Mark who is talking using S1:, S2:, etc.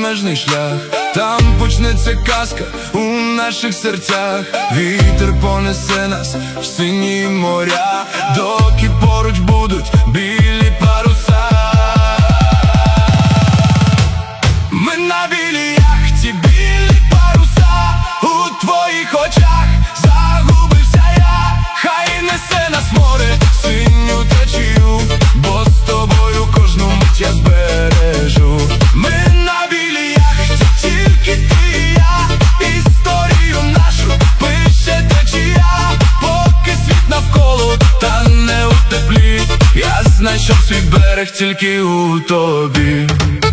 S1: безмежний шлях. Там почнеться казка у наших серцях. Вітер понесе нас в сині моря, доки поруч будуть білі паруса. Ми на білій яхті, білі паруса, у твоїх очах загубився я. Хай несе нас море синю течію, бо з тобою кожну мить я збережу. Ми на білій яхті, тільки ти і я, історію нашу пише течія. Поки світ навколо тане у теплі, я знайшов свій берег тільки у тобі.